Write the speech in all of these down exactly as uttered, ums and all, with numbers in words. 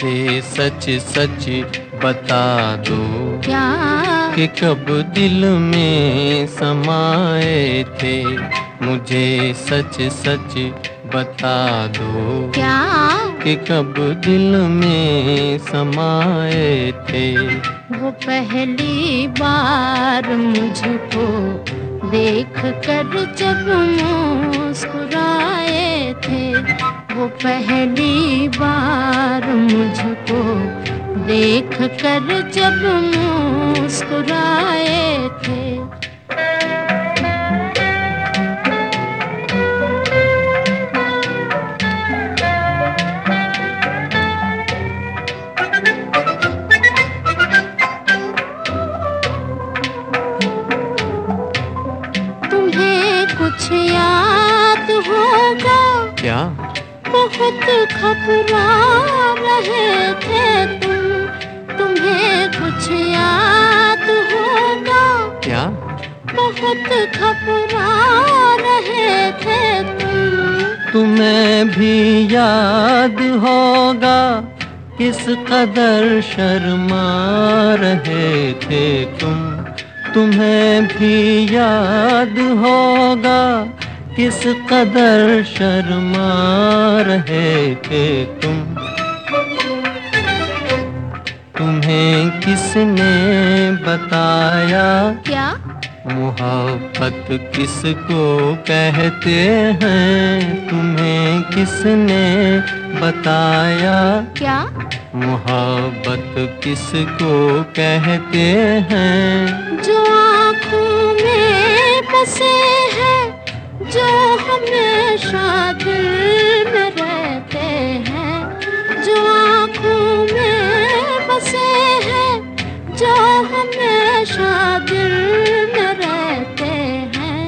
मुझे सच सच बता दो क्या कि कब दिल में समाए थे। मुझे सच सच बता दो क्या कि कब दिल में समाए थे। वो पहली बार मुझको देख कर जब मुस्कुराए थे। वो पहली बार मुझको देख कर जब मुस्कुराए थे। तुम्हें कुछ याद होगा क्या बहुत घबरा रहे थे तुम। तुम्हें कुछ याद होगा क्या बहुत घबरा रहे थे तुम। तुम्हें भी याद होगा किस कदर शर्मा रहे थे तुम। तुम्हें भी याद होगा किस कदर शर्मा रहे थे तुम। तुम्हें किसने बताया क्या मोहब्बत किसको कहते हैं। तुम्हें किसने बताया क्या मोहब्बत किसको कहते हैं। जो आँखों में बसे हैं जो हमेशा दिल में रहते हैं। जो आँखों में बसे हैं जो हमेशा दिल में रहते हैं।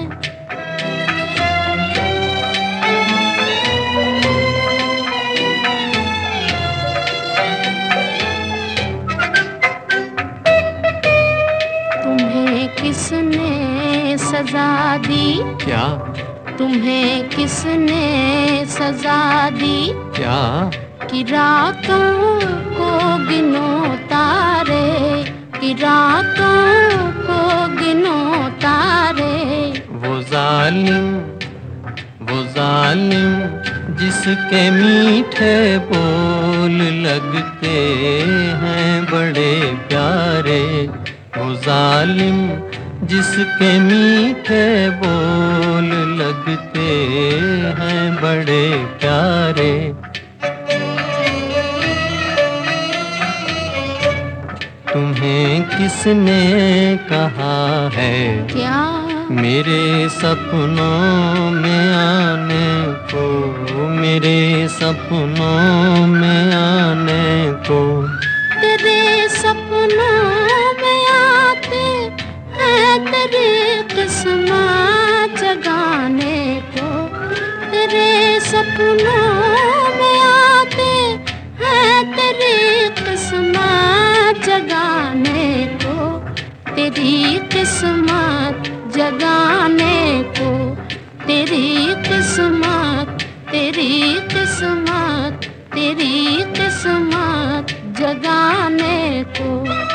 तुम्हें किसने सजा दी क्या तुम्हें किसने सजा दी क्या कि रातों को गिनो तारे। कि रातों को गिनो तारे। वो जालिम वो जालिम जिसके मीठे बोल लगते हैं बड़े प्यारे। वो जालिम जिसके मीठे बोल लगते हैं बड़े प्यारे। तुम्हें किसने कहा है क्या मेरे सपनों में आने को। मेरे सपनों में आने को। तेरे सपनों में आते हैं तेरी किस्मत जगाने को। तेरे सपनों में आते हैं तेरी किस्मत जगाने को। तेरी किस्मत जगाने को। तेरी किस्मत तेरी किस्मत तेरी किस्मत जगाने को।